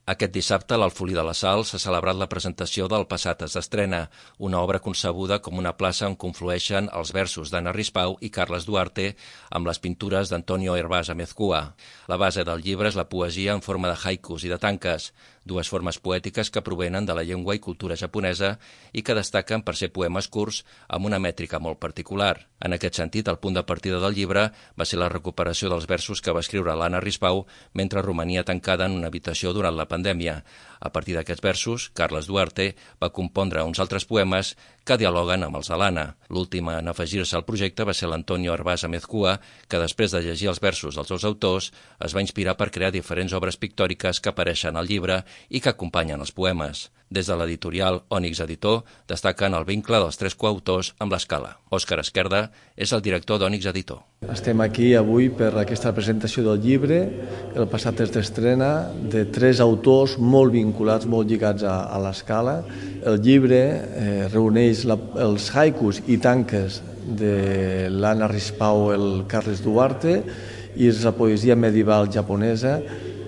Aquest dissabte, a l'Alfolí de la Sal, s'ha celebrat la presentació del Passates d'Estrena, una obra concebuda com una plaça on conflueixen els versos d'Anna Rispau i Carles Duarte amb les pintures d'Antonio Hervás Amezcua. La base del llibre és la poesia en forma de haikus i de tanques, dues formes poètiques que provenen de la llengua i cultura japonesa i que destaquen per ser poemes curts amb una mètrica molt particular. En aquest sentit, el punt de partida del llibre va ser la recuperació dels versos que va escriure l'Anna Rispau mentre romania tancada en una habitació durant la pandèmia. A partir d'aquests versos, Carles Duarte va compondre uns altres poemes que dialoguen amb els de l'Anna. L'últim en afegir-se al projecte va ser l'Antonio Hervás Amezcua, que després de llegir els versos dels dos autors es va inspirar per crear diferents obres pictòriques que apareixen al llibre i que acompanyen els poemes. Des de l'editorial Ònix Editor destaquen el vincle dels tres coautors amb l'Escala. Òscar Esquerda és el director d'Ònix Editor. Estem aquí avui per aquesta presentació del llibre, el Passates d'Estrena, de tres autors molt vinculats, molt lligats a l'Escala. El llibre reuneix els haikus i tanques de l'Anna Rispau, el Carles Duarte, i és la poesia medieval japonesa,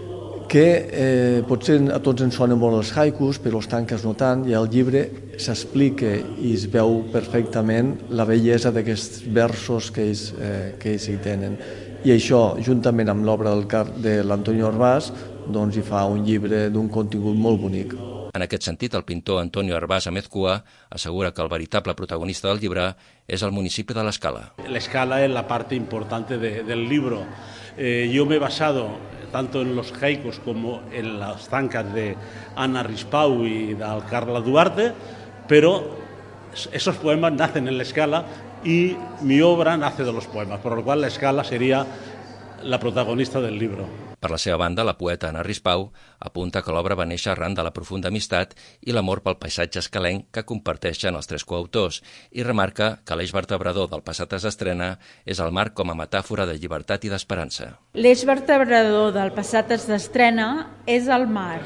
que potser a tots ens sonen molt els haikus, però els tanques no tant, i al llibre s'explica i es veu perfectament la bellesa d'aquests versos que ells hi tenen. I això, juntament amb l'obra de l'Antonio Hervás, doncs hi fa un llibre d'un contingut molt bonic. En aquest sentit, el pintor Antonio Hervás Amezcua assegura que el veritable protagonista del llibre es el municipio de La Escala. La Escala es la parte importante del libro. Yo me he basado tanto en los haikus como en las zancas de Anna Rispau y de Carles Duarte, pero esos poemas nacen en La Escala y mi obra nace de los poemas, por lo cual La Escala sería la protagonista del libro. Per la seva banda, la poeta Anna Rispau apunta que l'obra va néixer arran de la profunda amistat i l'amor pel paisatge escalenc que comparteixen els tres coautors i remarca que l'eix vertebrador del Passates d'Estrena és el mar com a metàfora de llibertat i d'esperança. L'eix vertebrador del Passates d'Estrena és el mar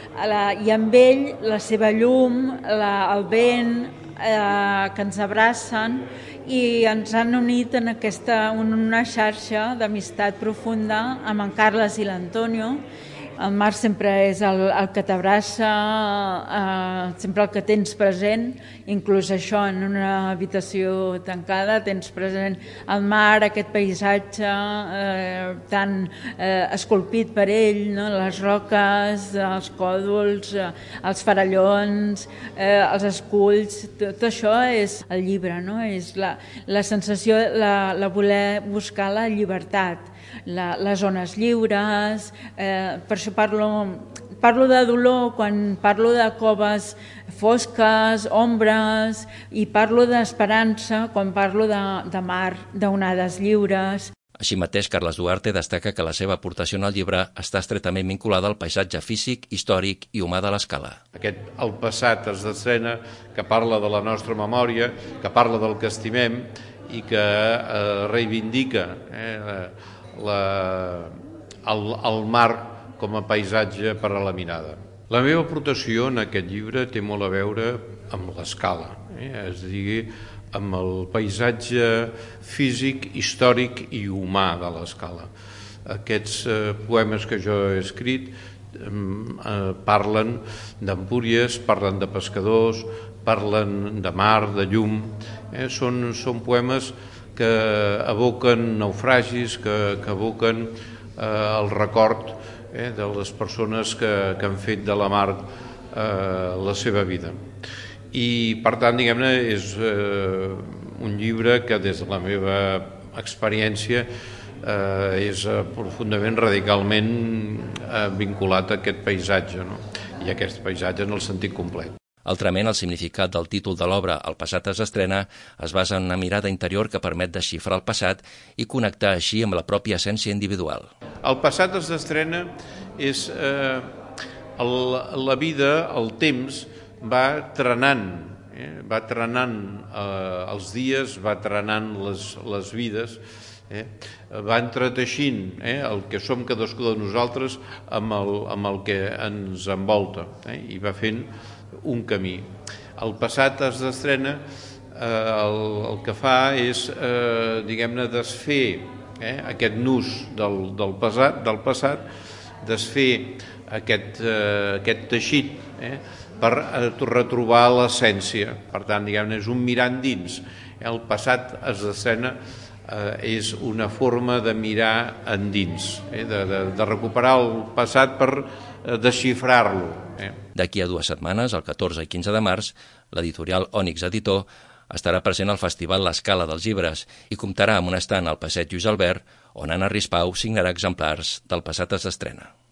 i amb ell la seva llum, el vent, que ens abracen i ens han unit en una xarxa d'amistat profunda amb en Carles i l'Antonio. El mar sempre és el que t'abraça, sempre el que tens present, inclús això en una habitació tancada, tens present el mar, aquest paisatge tan esculpit per ell, no? Les roques, els còdols, els farallons, els esculls, tot això és el llibre, no? És la sensació, la voler buscar la llibertat, les zones lliures, per això parlo de dolor quan parlo de coves fosques, ombres, i parlo d'esperança quan parlo de mar, d'onades lliures. Així mateix, Carles Duarte destaca que la seva aportació al llibre està estretament vinculada al paisatge físic, històric i humà de l'Escala. El Passates d'Estrena, que parla de la nostra memòria, que parla del que estimem i que reivindica el mar com a paisatge per a la mirada. La meva aportació en aquest llibre té molt a veure amb l'Escala, és a dir, amb el paisatge físic, històric i humà de l'Escala. Aquests poemes que jo he escrit parlen d'Empúries, parlen de pescadors, parlen de mar, de llum. Són poemes que evoquen naufragis, que evoquen el record de les persones que han fet de la mar la seva vida. I, per tant, diguem-ne, és un llibre que des de la meva experiència és profundament, radicalment vinculat a aquest paisatge, no? I a aquest paisatge en el sentit complet. Altrament, el significat del títol de l'obra El Passates d'Estrena es basa en una mirada interior que permet desxifrar el passat i connectar així amb la pròpia essència individual. El Passates d'Estrena és la vida, el temps, va trenant els dies, va trenant les vides, va entreteixint el que som cadascú de nosaltres amb el que ens envolta i va fent un camí. El Passates d'Estrena el que fa és, diguem-ne, desfer aquest nus del passat, desfer aquest teixit, per retrobar l'essència. Per tant, diguem-ne, és un mirar endins. El passat es d'escena és una forma de mirar endins, de recuperar el passat per desxifrar-lo. D'aquí a 2 setmanes, el 14 i 15 de març, l'editorial Ònix Editor estarà present al Festival L'Escala dels Llibres i comptarà amb un estand al passeig Lluís Albert on Anna Rispau signarà exemplars del Passat es d'estrena.